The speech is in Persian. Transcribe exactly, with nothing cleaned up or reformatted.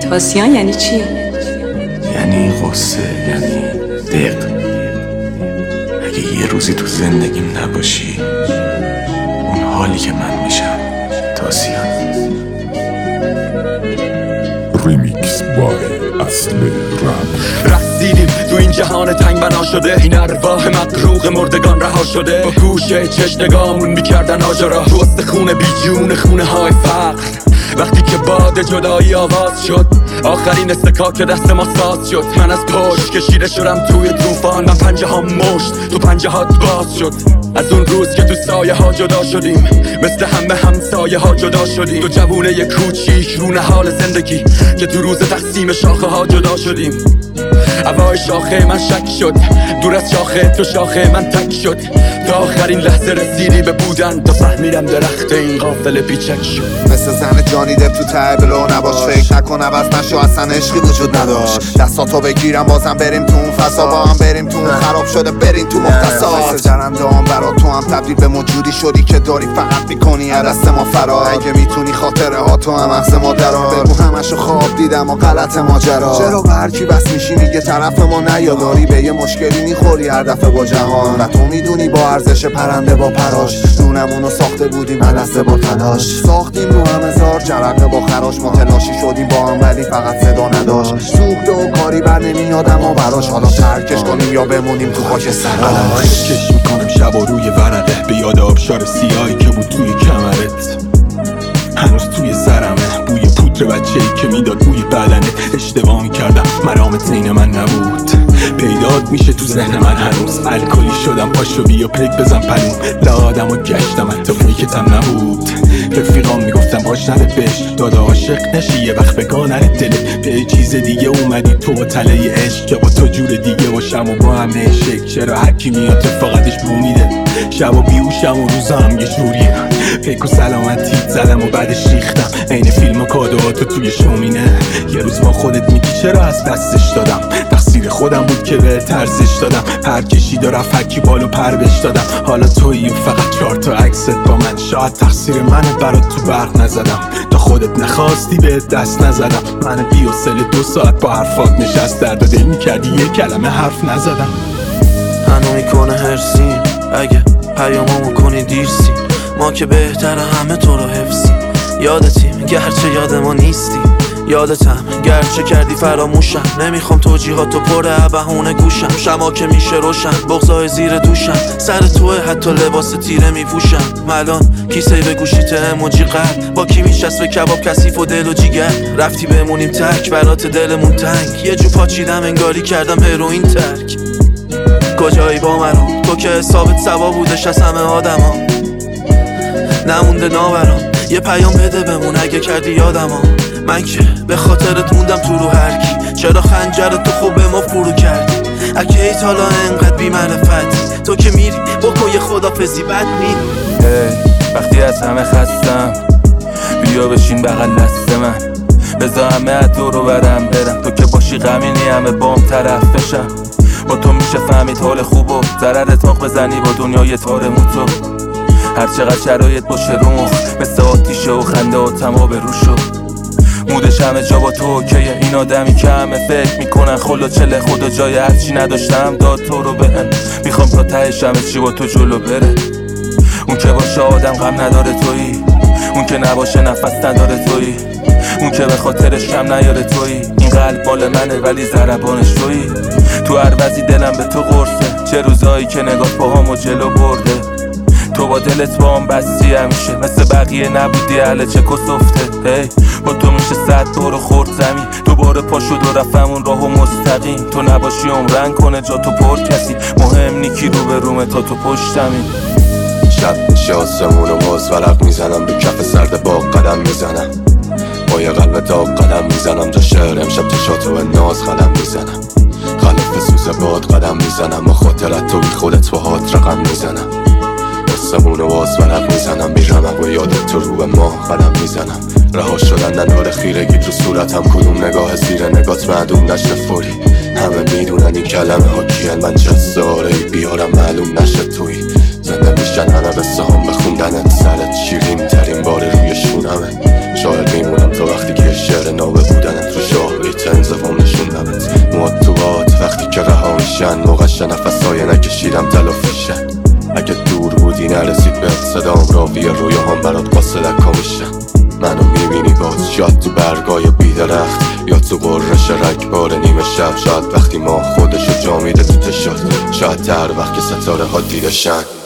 تاسیان یعنی چی؟ یعنی غصه، یعنی دق. اگه یه روزی تو زندگیم نباشی، اون حالی که من میشم تاسیان. ریمیکس بای اصل رپ. رسیدیم تو این جهان تنگ بنا شده، این ارواح مقروق مردگان رها شده. با گوشه چشنگامون میکردن آجارا، تو استخونه بی جون خونه های فقر. وقتی که باد جدایی آواز شد، آخرین استکاک دست ما ساز شد. من از پشت کشیده شدم توی طوفان، من پنجه ها مشت تو پنجه هات باز شد. از اون روز که تو سایه ها جدا شدیم، مثل همه همسایه ها جدا شدیم. تو جوونه ی کوچیک رونه حال زندگی، که تو روز تقسیم شاخه ها جدا شدیم. هوای شاخه من شک شد، دور از شاخه تو شاخه من تک شد. تا آخرین لحظه رسیدی به بودن، تا فهمیدم درخت این قافله پیچک شد. مثل زن جانی دپ تو ته بلو نباش، فکر نکن عوض نشو، اصلا عشقی وجود نداشت. دستاتو بگیرم بازم بریم تو اون فضا، با هم بریم تو اون خراب شده بریم تو مختصات. مثل جرنده هم برا تو هم تبدیل به موجودی شدی که داری فقط میکنی از دست ما فرار. اگه میتونی خاطره ها تو هم مغز ما درار، بگو همشو خواب دیدم و غلط ماجرا. چرا به هر کی بس میشی میگه طرف ما نیا، داری به یه مشکلی میخوری هر دفعه با جهان. و تو میدونی با ارزش پرنده با پراش، دونمونو ساخته بودیم السته با تلاش. ساختیم رو هم هزار جرقه با خراش، ما تلاشی شدیم با هم ولی فقط صدا نداشت. سوخته و کاری بر نمیاد اما براش، حالا ترکش کنیم یا بمونیم تو خاک سراش. کش میکنم شب و روی ورقه، به یاد آبشار سیاهی که بود توی کمرت. هنوز توی سرمه بوی پودر بچه‌ای که میداد بوی بدنه. اشتباه میکردم مرامت عین من نبود، پیدات میشه تو ذهن من هنوز. الکلی شدم پاشو بیا پک بزن پلوم، لادم و گشتم حتی فیکتم نبود. رفیقام میگفتم باش نره بش، دادا عاشق نشی یه وقت بگاه نره دلت. به چیز دیگه اومدی تو با تله عشق، که با تو جور دیگه باشم و با همه شک. چرا هرکی میاد فقطش بو میده، شب و بیوشم و روزم یه جوریه. پیک و سلامتیت زدم و بعدش ریختم، عین فیلم و کادوهاتو توی شومینه. یه روز با خودت میگی چرا از دستش دادم، تقصیر خودم بود که به ترزش دادم. پر کشید و رفت هرکی بالو پر بش دادم. حالا تویی و فقط چهار تا عکست با من، شاید تقصیر منه برات تو برق نزدم. تا خودت نخواستی به دست نزدم، من بی و سل دو ساعت با حرفات نشست، درد و دل میکردی یه کلمه حرف نزدم. هنو میکنه هرسیم اگه پیامامو کنی دیرسی، ما که بهتره همه تو رو حفظی. یادتیم گرچه یاد ما نیستی، یادتم گرچه کردی فراموشم. نمیخوام توجیهاتو پر بهونه گوشم، شما که میشه روشن بغضای زیر دوشم. سر توه حتی لباس تیره میپوشم. ملان کیسه به گوشیت اموجی قلب، با کی میشست به کباب کثیف و دل و جیگر. رفتی بمونیم تک برات دلمون تنگ، یه جو پاچیدم انگاری کردم هروئین ترک. کجایی با منو تو که حسابت سوا بودش از همه آدما، نمونده ناورام. یه پیام بده بمون اگه کردی یادما، من که به خاطرت موندم تو رو هرکی. چرا خنجر تو خوب به ما فرو کردی، اگه ایت حالا انقدر بی معرفتی. تو که میری بکن یه خدافزی بد میری. hey, وقتی از همه خستم بیا بشین بغل دست من، بذار همه از دور و برم برم. تو که باشی غمینی همه بام طرف بشم. با تو میشه فهمید حال خوب و ضرر تاق بزنی با دنیای تار موتو. هر چقدر شرایط باشه روح مثل آتیشه و خنده و تما به رو شد. مودش همه جا با تو اوکیه، این آدمی که همه فکر میکنن خلا چله خدا جای هرچی نداشتم داد تو رو بهم. میخوام تا تهش همه چی با تو جلو بره. اون که باشه آدم غم نداره تویی، اون که نباشه نفس نداره تویی، اون که به خاطرش کم نیاره تویی. این قلب مال منه ولی ضربانش تویی. تو هر وضعی دلم به تو قرصه، چه روزایی که نگاه پاهامو جلو برده. تو با دلت با هم بستی همیشه، مثل بقیه نبودی اهل چک و سفته. هی با تو میشه صد دور خورد زمین، دوباره پا شد و رفتم اون راهو مستقیم. تو نباشی عمرن کنه جا تو پر کسی، مهم نیکی رو به رومه تا تو پشتمی. شب میشه آسمون و باز ورق میزنم، به کف سرد باغ قدم میزنم. با یه قلب داغ قدم میزنم، جا شهر امشب چشاتو به ناز قدم میزنم. خلف سوز باد قدم میزنم، با خاطرت تو بی خودت با هات رقم میزنم. آسمون و باز ورق میزنم، میرم و یادت تو رو به ماه قدم میزنم. رها شدن ننار خیرگی تو صورتم، کدوم نگاه زیر نگات معدوم نشه فوری. همه میدونن این کلمه ها کیان، من چه ساره بیارم معلوم نشه توی. زنده میشن همه قصه هم بخوندنت، سرت شیرین ترین بار روی شونمه. شاعر میمونم تا وقتی که شعر نابه بودنت رو شاعر که رها میشن موقعش نفسای نکشیدم تلافیشن اگه دور بودی نرسید به صدام راوی رویه هم برات قاسه دکا میشن منو میبینی باز شاید تو برگای بیدرخت یا تو قررش رگبار نیمه شب شاید وقتی ما خودشو جا میده تو تشاد شاید در وقت که ستاره ها دیدشن